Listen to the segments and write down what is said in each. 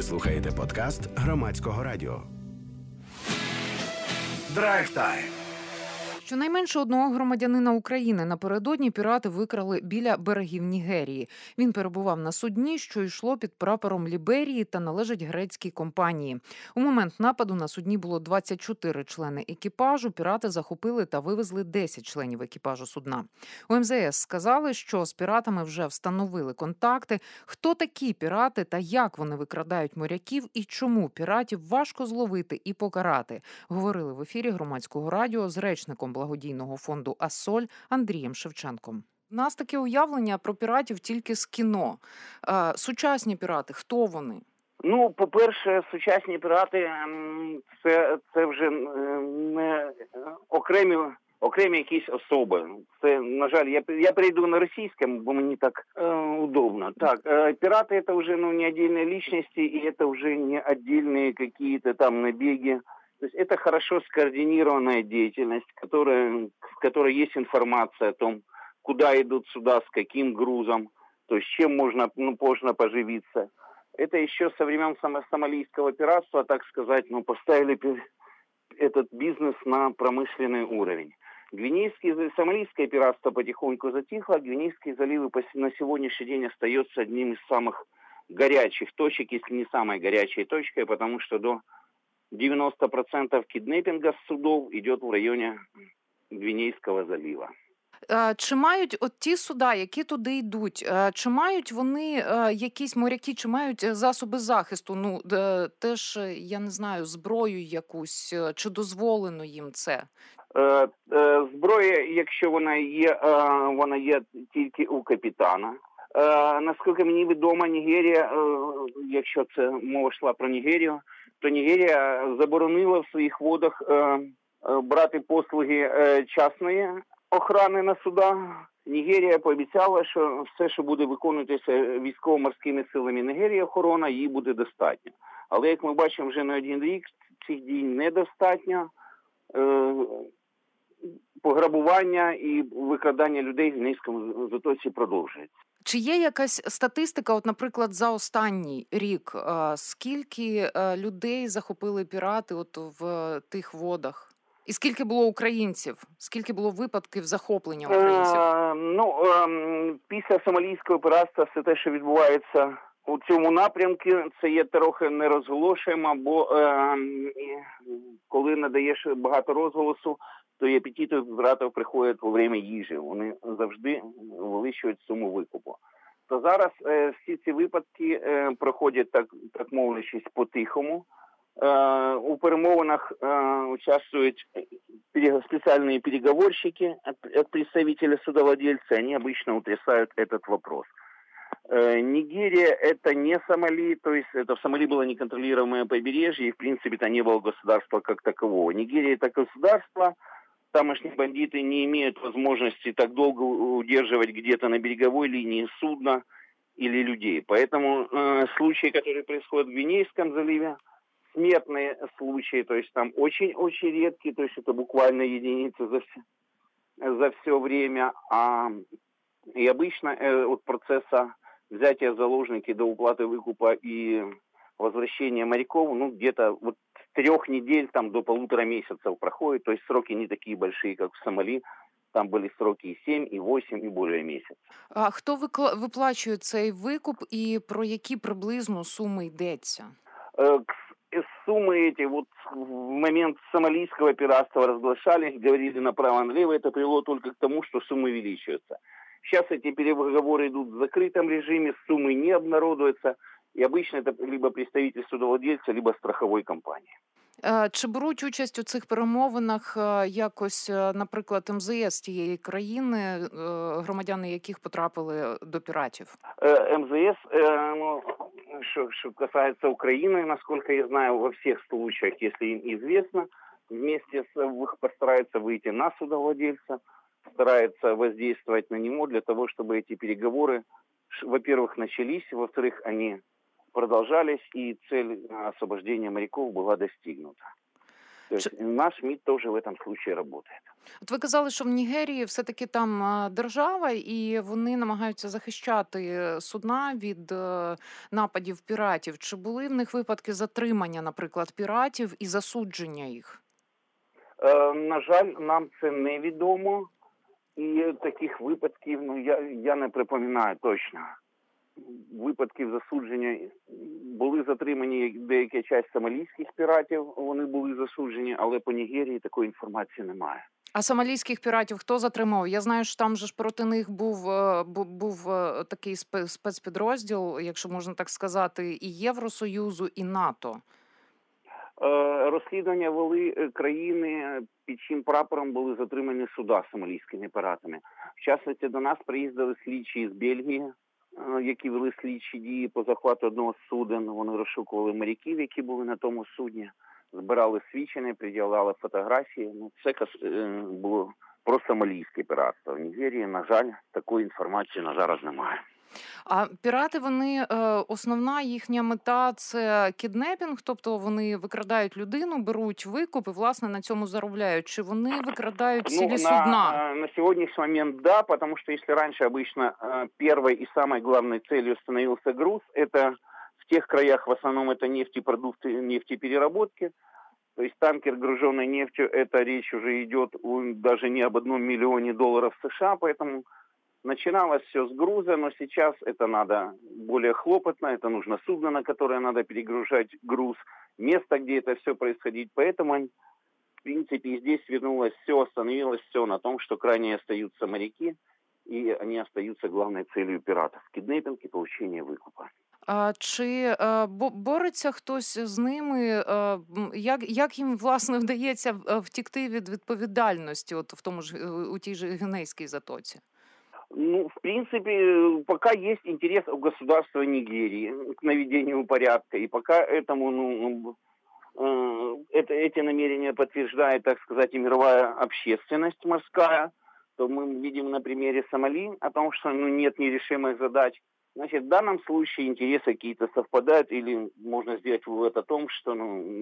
Ви слухаєте подкаст Громадського радіо. Драйв-тайм. Щонайменше одного громадянина України напередодні пірати викрали біля берегів Нігерії. Він перебував на судні, що йшло під прапором Ліберії та належить грецькій компанії. У момент нападу на судні було 24 члени екіпажу. Пірати захопили та вивезли 10 членів екіпажу судна. У МЗС сказали, що з піратами вже встановили контакти. Хто такі пірати та як вони викрадають моряків і чому піратів важко зловити і покарати, говорили в ефірі Громадського радіо з речником благодійного фонду «Ассоль» Андрієм Шевченком. У нас таке уявлення про піратів тільки з кіно. Сучасні пірати, хто вони? Ну, по-перше, сучасні пірати – це вже не окремі якісь особи. Це, на жаль, я перейду на російському, бо мені так удобно. Так, пираты – это уже не отдельные личности, и это уже не отдельные какие-то там набеги. То есть это хорошо скоординированная деятельность, в которой есть информация о том, куда идут суда, с каким грузом, то есть чем можно поживиться. Это еще со времен сомалийского пиратства, так сказать, поставили этот бизнес на промышленный уровень. Сомалийское пиратство потихоньку затихло, Гвинейский залив на сегодняшний день остается одним из самых горячих точек, если не самой горячей точкой, потому что до 90% киднеппинга с судов идет в районе Гвинейского залива. Чи мають от ті суда, які туди йдуть, чи мають вони якісь моряки, чи мають засоби захисту? Теж, я не знаю, зброю якусь, чи дозволено їм це? Зброя, якщо вона є тільки у капітана. Наскільки мені відомо, Нігерія, якщо це мова йшла про Нігерію, то Нігерія заборонила в своїх водах брати послуги частної охорони на судах. Нігерія пообіцяла, що все, що буде виконуватися військово-морськими силами Нігерії, охорона, її буде достатньо. Але, як ми бачимо, вже не один рік цих дій недостатньо. Пограбування і викрадання людей в Гвінейському затоці продовжується. Чи є якась статистика, от, наприклад, за останній рік, скільки людей захопили пірати от в тих водах? І скільки було українців? Скільки було випадків захоплення українців? Після сомалійського піратства все те, що відбувається у цьому напрямку, це є трохи нерозголошуємо, бо коли надаєш багато розголосу, то і апетити у піратів приходять во время їжі. Вони завжди вивищують суму викупу. То зараз всі ці випадки проходять, так мовлячись, по-тихому. У перемовинах участвуют специальные переговорщики от представителя судовладельца. Они обычно утрясают этот вопрос. Нигерия – это не Сомали, то есть это в Сомали было неконтролируемое побережье, и в принципе это не было государства как такового. Нигерия – это государство, тамошние бандиты не имеют возможности так долго удерживать где-то на береговой линии судна или людей. Поэтому случаи, которые происходят в Гвинейском заливе, смертные случаи, то есть там очень-очень редкие, то есть это буквально единицы за все время. И обычно от процесса взятия заложники до уплаты выкупа и возвращения моряков, где-то от 3 недель до 1,5 месяцев проходит, то есть сроки не такие большие, как в Сомали. Там були сроки і 7, і 8, і більше місяців. А хто виплачує цей викуп і про які приблизно суми йдеться? Суммы эти в момент сомалийского пиратства разглашались, говорили направо-налево, это привело только к тому, что суммы увеличиваются. Сейчас эти переговоры идут в закрытом режиме, суммы не обнародуются, и обычно это либо представитель судовладельца, либо страховой компании. Чи беруть участь у цих перемовинах якось, наприклад, МЗС тієї країни, громадяни яких потрапили до піратів? МЗС, что касается Украины, насколько я знаю, во всех случаях, если им известно, вместе постараются выйти на судовладельца, стараются воздействовать на него для того, чтобы эти переговоры, во-первых, начались, во-вторых, они продолжались, и цель освобождения моряков была достигнута. То есть наш МИД тоже в этом случае работает. От ви казали, що в Нігерії все-таки там держава, і вони намагаються захищати судна від нападів піратів. Чи були в них випадки затримання, наприклад, піратів і засудження їх? На жаль, нам це невідомо. І таких випадків, я не припоминаю точно. Випадків засудження були затримані деяка часть сомалійських піратів, вони були засуджені, але по Нігерії такої інформації немає. А сомалійських піратів хто затримав? Я знаю, що там же ж проти них був такий спецпідрозділ, якщо можна так сказати, і Євросоюзу, і НАТО. Розслідування вели країни, під чим прапором були затримані суда з сомалійськими піратами. В частності до нас приїздили слідчі з Бельгії, які вели слідчі дії по захвату одного з суден. Вони розшукували моряків, які були на тому судні, збирали свідчення, пред'являли фотографії. Це було про сомалійське піратство. В Нігерії, на жаль, такої інформації на зараз немає. А пірати, вони, основна їхня мета – це кіднепінг, тобто вони викрадають людину, беруть викуп і, власне, на цьому заробляють. Чи вони викрадають цілі судна? На сегодняшний момент да, потому что если раньше обычно первой и самой главной целью становился груз, это в тех краях в основном это нефтепродукты, нефтепереработки, то есть танкер, груженный нефтью, это речь уже идет даже не об $1 миллионе США, поэтому начиналось все с груза, но сейчас это надо более хлопотно, это нужно судно, на которое надо перегружать груз, место, где это все происходит. Поэтому, в принципе, здесь вернулось все, остановилось все на том, что крайне остаются моряки, и они остаются главной целью пиратов – киднеппинг и получение выкупа. Чи бореться хтось з ними? Як їм, власне, вдається втікти від відповідальності от в тому ж, у тій же Гвінейській затоці? В принципе, пока есть интерес у государства Нигерии к наведению порядка, и пока этому, эти намерения подтверждает, так сказать, и мировая общественность морская, то мы видим на примере Сомали о том, что нет нерешимых задач. Значит, в данном случае интересы какие-то совпадают, или можно сделать вывод о том, что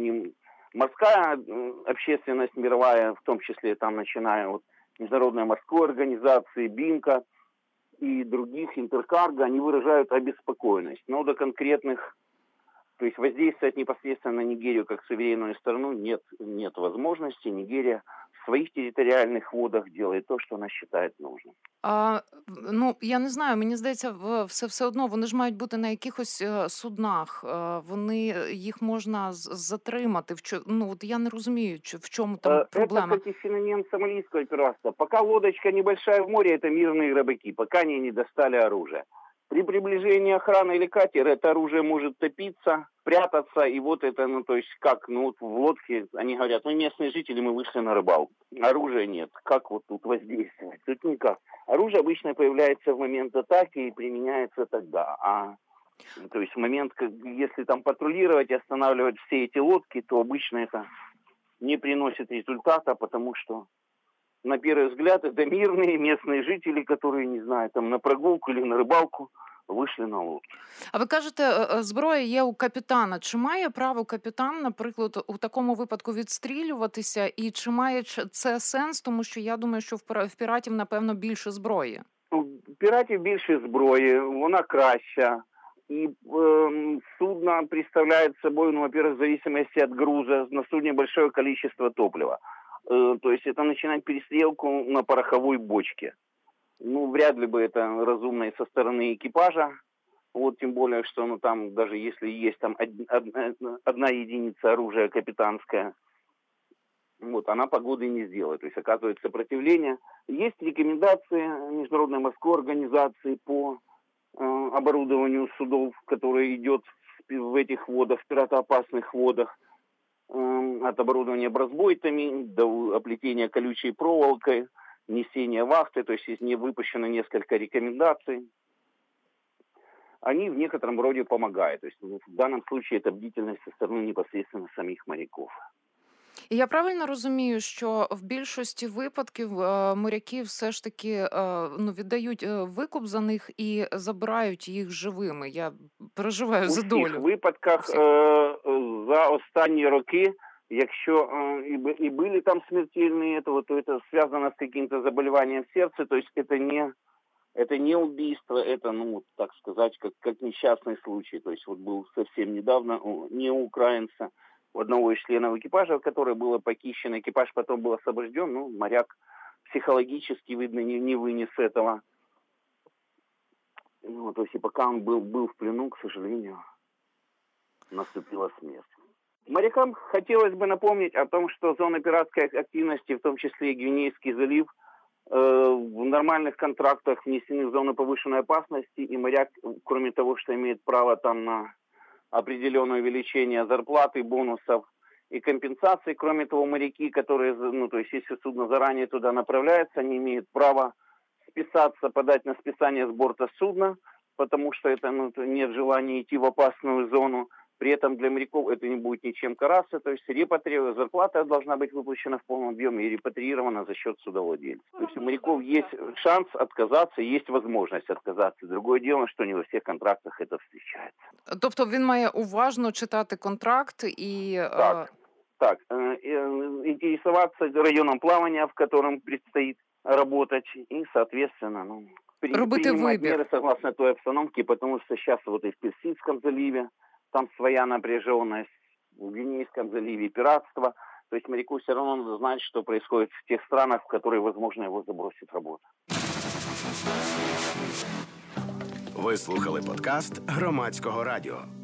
морская общественность мировая, в том числе там начиная от Международной морской организации, БИМКа и других, Интеркарго, они выражают обеспокоенность. Но до конкретных, то есть воздействовать непосредственно на Нигерию как суверенную страну нет возможности. Нигерия в своих территориальных водах делает то, что она считает нужным. Я не знаю, мені здається, все одно вони ж мають бути на якихось суднах, їх можна затримати. От я не розумію, в чому там проблема. Это, кстати, феномен сомалийского пиратства. Пока лодочка небольшая в море, это мирные рыбаки, пока они не достали оружие. При приближении охраны или катера это оружие может топиться, прятаться, и вот это, то есть как, в лодке они говорят, местные жители, мы вышли на рыбалку. Оружия нет. Как вот тут воздействовать? Тут никак. Оружие обычно появляется в момент атаки и применяется тогда. То есть в момент, если там патрулировать и останавливать все эти лодки, то обычно это не приносит результата, потому что на первый взгляд, это мирные местные жители, которые, не знаю, там на прогулку или на рыбалку вийшли на лодку. А ви кажете, зброя є у капітана. Чи має право капітан, наприклад, у такому випадку відстрілюватися? І чи має це сенс? Тому що я думаю, що в піратів, напевно, більше зброї. У піратів більше зброї, вона краща. И судно представляет собой, во-первых, в зависимости от груза, на судне большое количество топлива. То есть это начинать перестрелку на пороховой бочке. Вряд ли бы это разумно и со стороны экипажа. Тем более, что там, даже если есть там одна единица оружия капитанская, она погоды не сделает. То есть оказывает сопротивление. Есть рекомендации Международной морской организации по оборудованию судов, которое идет в этих водах, в пиратоопасных водах. От оборудования бразбойтами до оплетения колючей проволокой, несения вахты, то есть здесь не выпущено несколько рекомендаций. Они в некотором роде помогают. То есть в данном случае это бдительность со стороны непосредственно самих моряков. І я правильно розумію, що в більшості випадків моряки все ж таки віддають викуп за них і забирають їх живими? Я переживаю за долю. У всіх випадках за останні роки Якщо и были там смертельные этого, то это связано с каким-то заболеванием сердца, то есть это не убийство, это, ну, так сказать, как несчастный случай. То есть вот был совсем недавно не у украинца, у одного из членов экипажа, который был похищен, экипаж потом был освобожден, ну, моряк психологически, видно, не вынес этого. Ну, то есть и пока он был в плену, к сожалению, наступила смерть. Морякам хотелось бы напомнить о том, что зона пиратской активности, в том числе и Гвинейский залив, в нормальных контрактах внесены в зону повышенной опасности, и моряк, кроме того, что имеет право там на определенное увеличение зарплаты, бонусов и компенсаций, кроме того, моряки, которые, ну, то есть если судно заранее туда направляется, они имеют право списаться, подать на списание с борта судна, потому что это, ну, нет желания идти в опасную зону. При этом для моряков это не будет ничем караться, то есть зарплата должна быть выплачена в полном объеме и репатриирована за счет судовладельца. То есть у моряков есть шанс отказаться, есть возможность отказаться. Другое дело, что не во всех контрактах это встречается. Тобто він має уважно читати контракт і... Так, интересоваться районом плавания, в котором предстоит работать, и, соответственно, ну, принимать меры согласно той обстановке, потому что сейчас вот и в Персидском заливе там своя напряженность, в Гвинейском заливе пиратство. То есть моряку все равно надо знать, что происходит в тех странах, в которые, возможно, его забросит работа. Ви слухали подкаст Громадського радіо.